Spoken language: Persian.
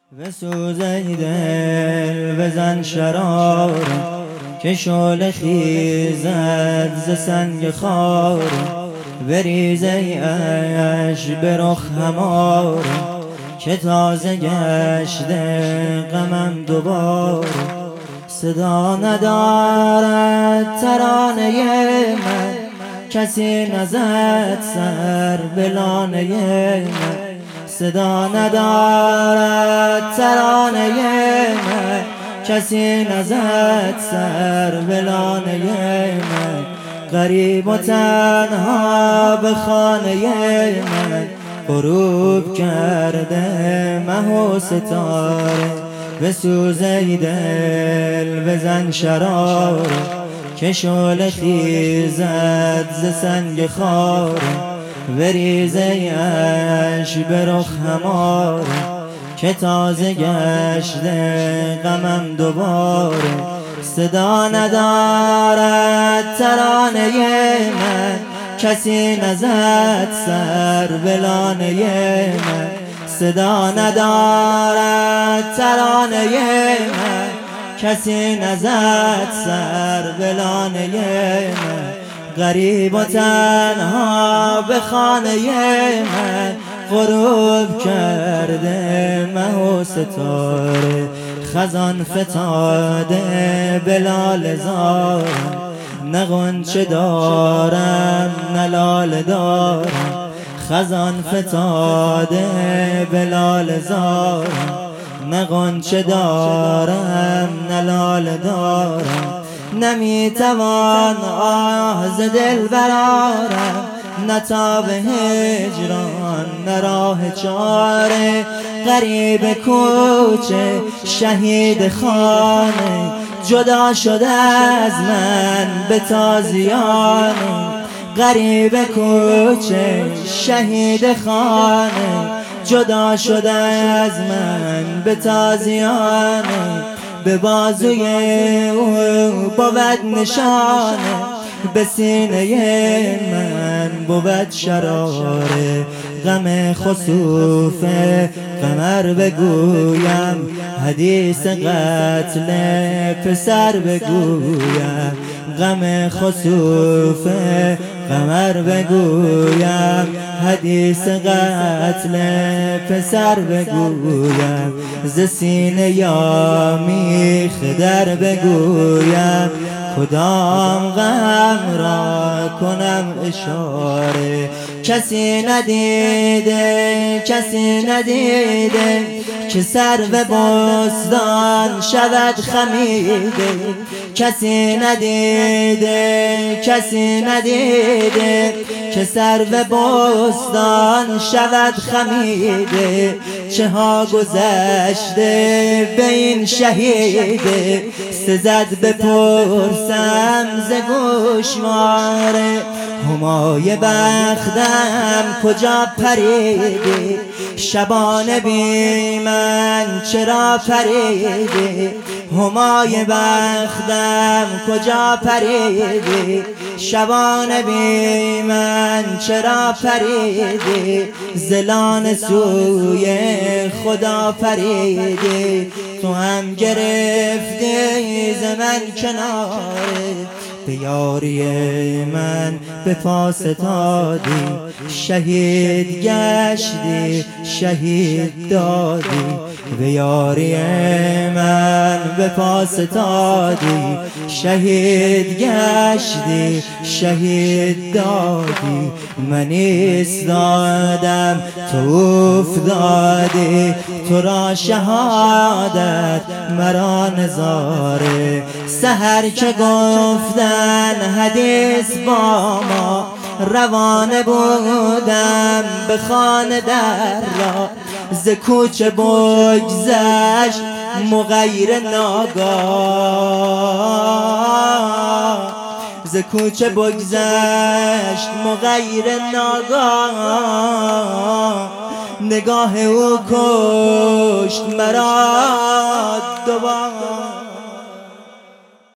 بسوز ای دل بزن شرار که شعله خیزد ز سنگ خار، بریز ای عش به رخ همار که تازه گشته غمم دوبار. صدا ندارد ترانه من، کسی نزد سر به لانه من. صدا ندارد ترانه من، کسی نزد سر به لانه من. غریب و تنها به خانه من، غروب کرده مه و ستاره. بسوز ای دل بزن شرار که شعله خیزد ز سنگ خار، بریز ای عش به رخ همار که تازه گشته غمم دوباره. صدا ندارد ترانه من، کسی نزد سر به لانه من. صدا ندارد ترانه من، کسی نزد سر به لانه من. غریب و تنها به خانه من، غروب کرده مه و ستاره. خزان فتاده به لاله زارم، نه غنچه دارم نه لاله دارم. خزان فتاده به لاله زارم، نه غنچه دارم نه لاله دارم. نمیتوان آه ز دل برآرم، نه تاب هجران نه راه چاره. غریب کوچه شهید خانه، جدا شده از من به تازیانه. غریب کوچه شهید خانه، جدا شده از من به تازیانه. به بازوی او بود نشانه، به سینه من بود شراره. غم خسوف قمر بگویم، حدیث قتل پسر بگویم. غم خسوف قمر بگویم، حدیث قتل پسر بگویم. ز سینه یا میخ در بگویم، کدام غم را کنم اشاره. کسی ندیده کسی ندیده که سرو بستان شود خمیده. کسی ندیده کسی ندیده که سرو بستان شود خمیده. چه ها گذشته به این شهیده، سزد بپرسم ز گوشواره. همای بختم کجا پریده، شبانه بی من چرا پریده. همای بختم کجا پریده، شبانه بی من چرا پریده. زلان سوی خدا پریده، تو هم گرفتی ز من کناره. به یاری من به پاس دادی، شهید گشتی شهید دادی. به یاری من به پاس دادی، شهید گشتی شهید دادی. من ایستادم تو افتادی، تو را شهادت مرا نظاره. سحر که گفتن حدیث با ما، روانه بودم به خانه در را. ز کوچه بگذشت مغیر ناگاه، ز کوچه بگذشت مغیر ناگاه. نگاه او کشت مرا دوباره.